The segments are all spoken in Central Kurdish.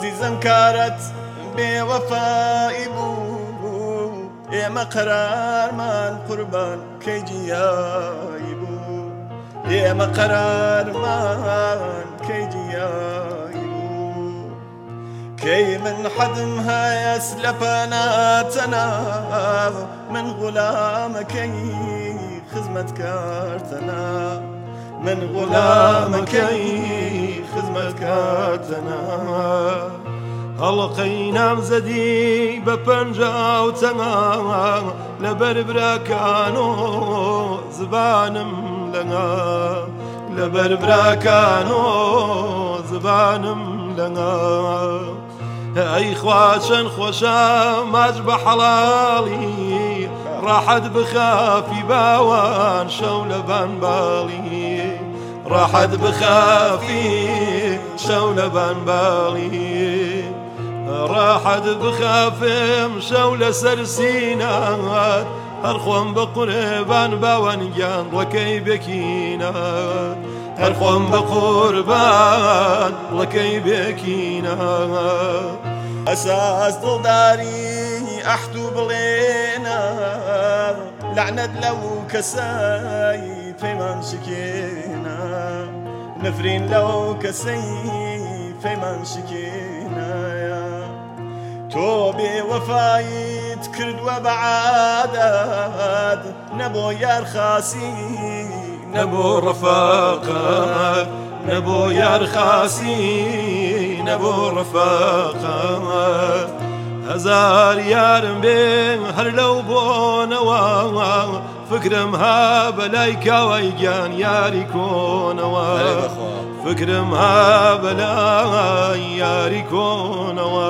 عزیزم کارت بێوەفایی بوو ئێمە قەرارمان قوربان کەی جیایی بوو ئێمە قەرارمان کەی جیایی بوو کەی من حەدم هەیە سلەپەناتەنا من غولامەکەی خزمەتکارتەنا من غولامەکەی خزمەتکارتەنا هەڵقەی نامزەدی بە پەنجاو چەنگا لەبەر براکان و زبانم لەنگا لەبەر براکان و زبانم لەنگا ئەی خوا چەند خۆشە ماچ بە حەڵاڵی ڕاحەت بخافی باوان شەو لە بانباڵی ڕاحەت بخافی شەو لە بانباڵی ڕاحەت بخافم شەو لەسەر سینات هەر خۆم بە قوربان باوانگیان ڕەکەی بێکینات هەر خۆم بە قوربان ڕەکەی بێکینات ئەساس دڵداری ئەحد و بڵێنە لعنەت لەو کەسەی پەیمان شکێنە نفرین لەو کەسەی پەیمان شکێنایە تۆ بێوەفایت کردووە بە عادەت نەبۆ یارخاسی نەبۆ ڕەفاقەت نەبۆ یارخاسی نەبۆ ڕەفاقەت هەزار یارم بێ هەر لەو بۆنەوە فکرم ها بەلای کاوای گیان یاری کۆنەوە فکرم ها بەلای یاری کۆنەوە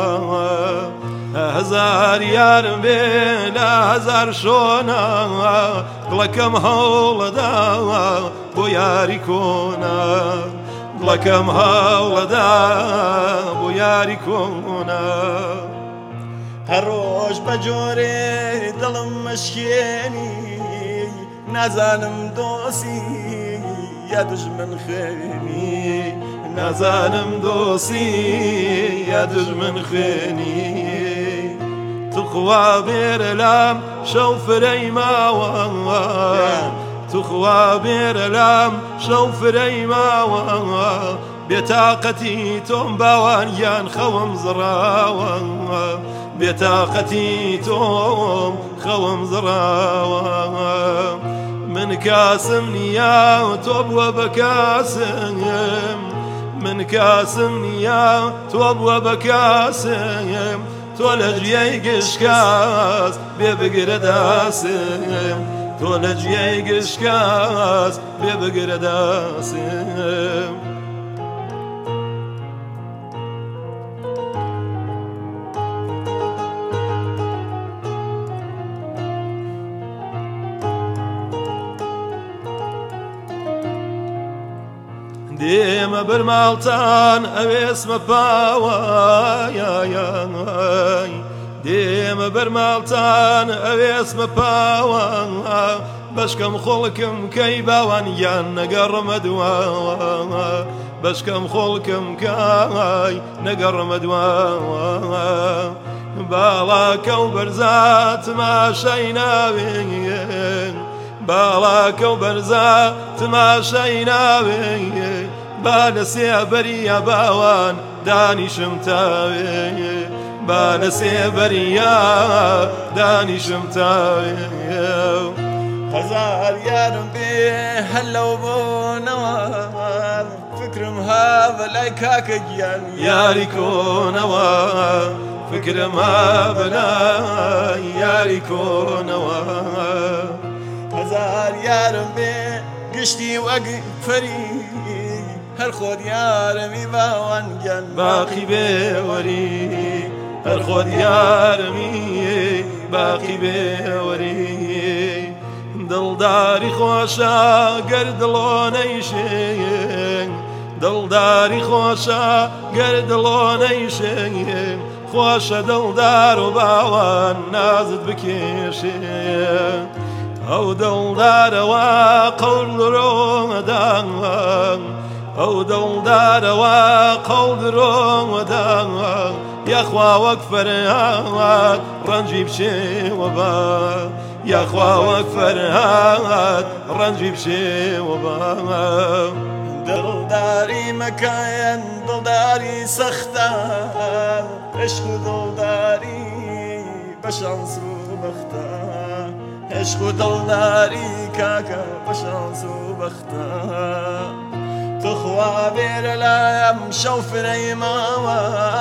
هەزار یارم بێ لە هەزار شۆنە دڵەکەم هەوڵەدا بۆ یاری کۆنە دڵەکەم هەوڵەدا بۆ یاری کۆنە هەر ڕۆژ بە جۆرێ دڵم مەشکێنی نازانم دۆسی یا دژمن خوێنی نازانم دۆسی یا دژمن خوێنی توخوا بێرە لام شەو فرەی ماوە توخوا بێرە لام شەو فرەی ماوە بێتاقەتی تۆم باوانیان خەوم زڕاوە بێتاقەتی تۆم خەوم زڕاوە من کاسم نییە تۆ بووە بە کاسم من کاسم نییە تۆ بووە بە کاسم تۆ لە جوێی گشکاس بێ بگرە داسم تۆ لە جوێی گشکاس بێ بگرە داسم دێمە بەرماڵتان ئەوێسمە پاوە دێمە بەرماڵتان ئەوێسمە پاوە بەشکەم خۆڵکم کەی باوانیان نەگەڕمە دواوە بەشکەم خۆڵکم کای نەگەڕمە دواوە باڵاکە و بەرزات ماشای ناوێن باڵاکە و بەرزە تماشای ناوێ با لە سێبەریە باوان دانیشم تاوێ با لە سێبەریە دانیشم تاوێ هەزار یارم بێ هەر لەو بۆنەوە فکرم ها بەلای کاکە گیان یاری کۆنەوە فکرم ها بەلای یاری کۆنەوە هەزار یارم بێ گشتی وەک فەری هەر خۆت یارمی باوانگیان باقی بێوەری هەر خۆت یارمی باقی بێوەری دڵداری خۆشە گەر دڵۆنەیشێن دڵداری خۆشە گەر دڵۆنەیشێن خۆشە دڵدار و باوان نازت بکێشێن ئەو دڵدارەوە قەول ڕۆمەدان ئەو دڵدارەوە قەڵ درۆ وەدا یاخوا وەک فەرهاد ڕەنجی بچێوە بە یاخوا وەک فەرهاد ڕەنجی بچێوە بە دڵداری مەکایەن دڵداری سەختە عشق و دڵداری بە شانس و بەختە عشق و دڵداری کاکە بە شانس و بەختە تخوا بێرە لایم شەو فرەی ماوە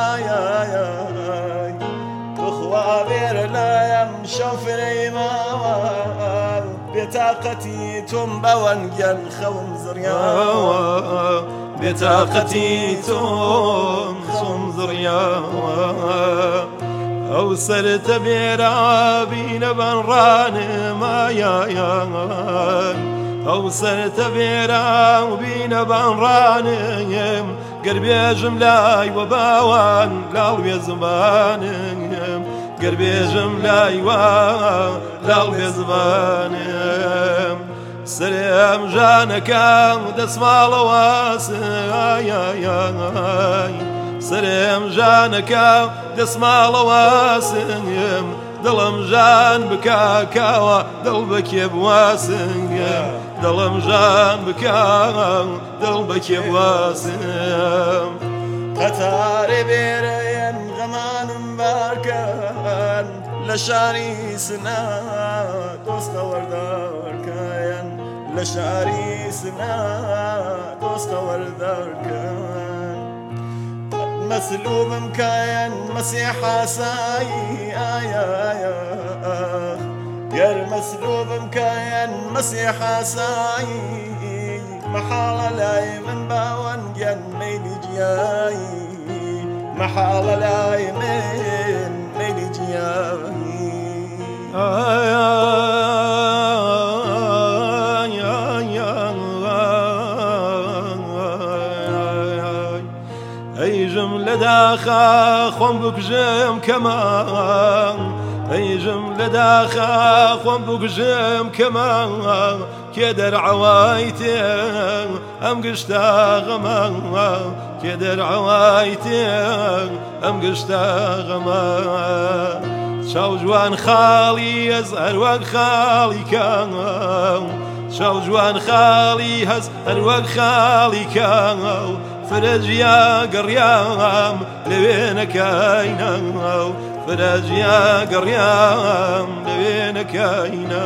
تخوا بێرە لایم شەو فرەی ماوە بێتاقەتی تۆم بەوەنگیان خەوم زڕیاوە بێتاقەتی تۆم خەوم زڕیاوە ئەو سەرتە بێرە بینە بەنڕانم ئەو سەرتە بێرە و بینە بەنڕانم گەر بێژم لای وە باوان لاڵ بێ زمانم گەر بێژم لای وە لاڵ بێ زمانم سرێم ژانەکەم دەسماڵەواسم سرێم ژانەکەم دەسماڵەواسم دڵم ژان بکاکاوە دڵ بەکێ بواسم دڵم ژان بکاوە دڵ بەکێ بواسم قەتارێ بێرەیەن غەمانم بارکەن لە شاری سنا دۆستە وەردارکەن لە شاری سنا دۆستە وەردارکەن مەسلوبم کایەن مەسیحا سایی گەر مەسلوبم کایەن مەسیحا سایی مەحاڵە لای من باوەنگیان مەیلی جیایی مەحاڵە لای من مەیلی جیایی ئەیژم لە داخا خۆم بکوژم کەمان ئەیژم لە داخا خۆم بکوژم کەمان کێ دەرعەوای تێ ئەم گشتە غەمە کێ دەرعەوای تێ ئەم گشتە غەمە چاو جوان خاڵی هەز هەر وەک خاڵی کەم چاو جوان خاڵی هەز هەر وەک خاڵی کەم فرەجیا گەڕیام لەوێ نەکاینە فرەجیا گەڕیام لەوێ نەکاینە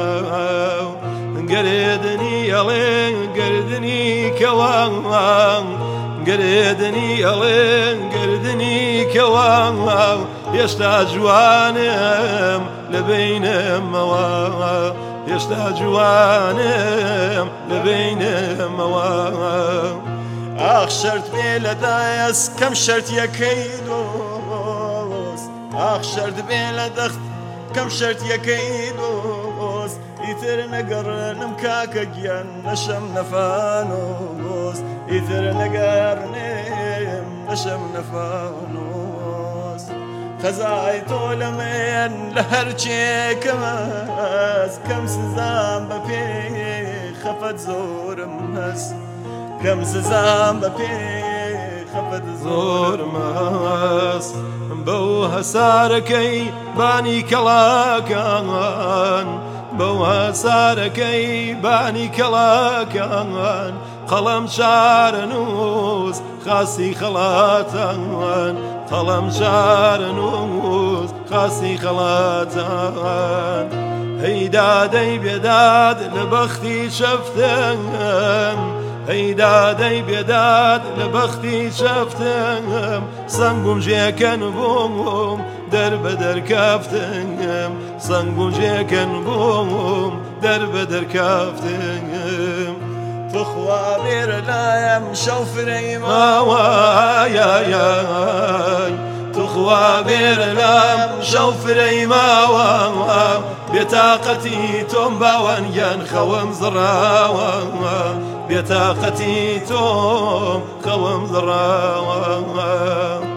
گەرێدنی ئەڵێ گەردنی کەوان گەرێدنی ئەڵێ گەردنی کەوان هێشتا جوانم لە بینمەوە هێشتا جوانم لە بینمەوە ئاخ شەرت بێ لە دایەس کەم شەرتیەکەی دۆست ئاخ شەرت بێ لە دەخت کەم شەرتیەکەی دۆست ئیتر نەگەڕنم کاکە گیان نەشەم نەفانۆست ئیتر نەگەڕنێم نەشەم نەفانۆست خەزای تۆ لەمێن لە هەرچێکەمەس کەم سزام بە پێ خەفەت زۆرم هەست کەم سزام بە پێ خەفەت زۆرم هەست بەو هەسارەکەی بانی کەڵاکان بەو هەسارەکەی بانی کەڵاکان قەڵەم شارە نووس خاسی خەڵاتان قەڵەم شارە نووس خاسی خەڵاتان هەی دادەی بێداد لە بەختی شەفتم هەی دادەی بێداد لە بەختی شەفتم سەنگم ژێکەن بووم دەربە دەرکەفتم سەنگم ژێکەن بووم دەربە دەرکەفتم تخوا بێرە لایم شەو فرەی ماوە تخوا بێرە لام شەو فرەی ماوە بێتاقەتی تۆم باوەنگیان خەوم زڕاوە بێتاقەتی تۆم خەوم زڕاوە